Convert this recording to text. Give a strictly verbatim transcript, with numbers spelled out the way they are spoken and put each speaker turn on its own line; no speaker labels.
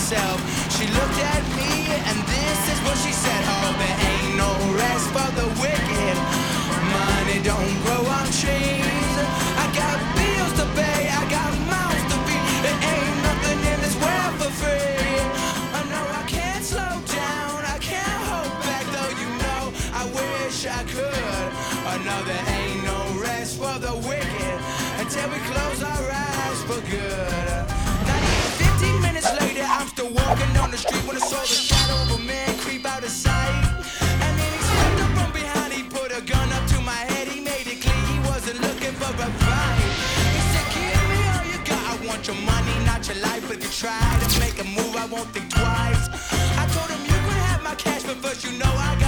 herself. She looked at me and this is what she said. Oh, there ain't no rest for the wicked. Money don't grow on trees. I got bills to pay, I got mouths to feed. There ain't nothing in this world for free. Oh no, I can't slow down, I can't hold back, though you know I wish I could. Oh no, there ain't no rest for the wicked until we close our eyes for good. Not even fifteen minutes later, I'm still walking down the street when I saw the shadow of a man creep out of sight. And then he stepped up from behind, he put a gun up to my head, he made it clear he wasn't looking for a fight. He said, give me all you got, I want your money, not your life. If you try to make a move, I won't think twice. I told him you could have my cash, but first you know I got